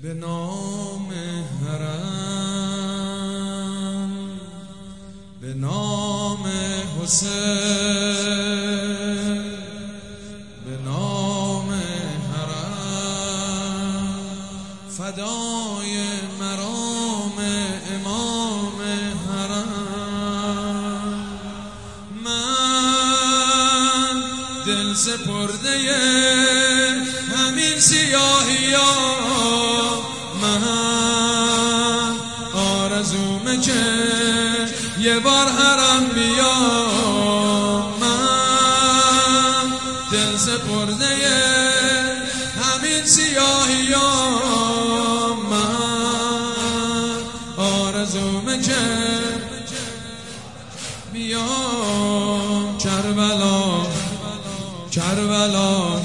به نام حرم، به نام حسین، به نام حرم، فدای مرام امام حرم. من دل سپرده همین سیاهی‌ها، من آرزومه که یه بار حرم بیام. من دل سپرده همین سیاهی‌ها، من آرزومه که بیام کربلا، کربلا،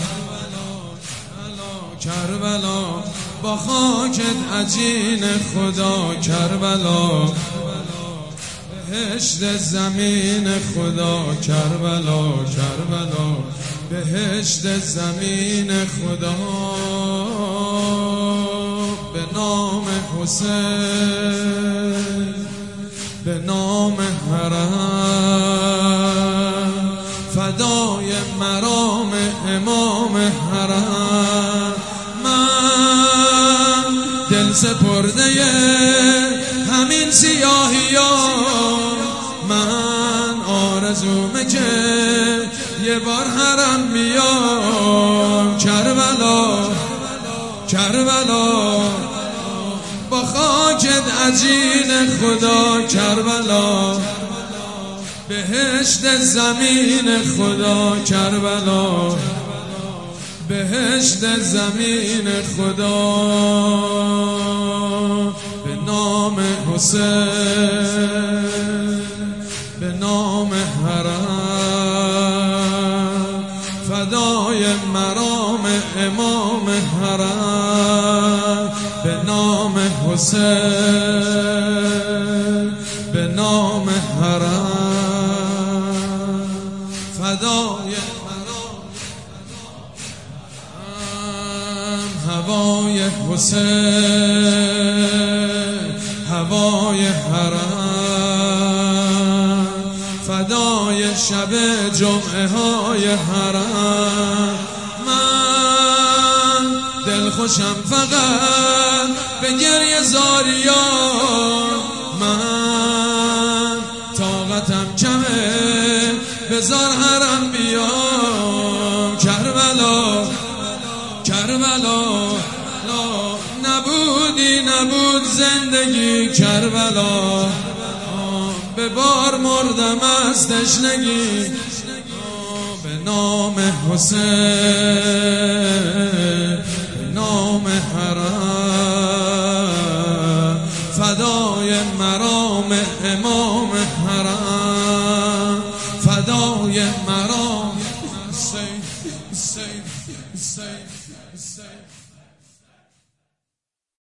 کربلا، با خاکت عجین خدا، کربلا، بهشت زمین خدا، کربلا، کربلا، بهشت زمین خدا. به نام حسین، به نام حرم، فدای مرام امام حرم. من دل سپرده همین سیاهی‌ها، من آرزومه که یه بار حرم بیام. کربلا، کربلا، با خاکت عجین خدا، کربلا، بهشت زمین خدا، کربلا، بهشت زمین خدا. به نام حسین، به نام حرم، فدای مرام امام حرم. به نام حسین، به نام حرم، فدای هوای حسین، هوای حرم، فدای شب جمعه های حرم. من دلخوشم فقط به گریه زاریان، من طاقتم کمه بذار حرم بیام. کربلا، کربلا، نبودی نبود زندگی، کربلا، به بار مردم از تشنگی. به نام حسین، به نام حرم، فدای مرام امام حرم، فدای مرام حسین، حسین، حسین، حسین.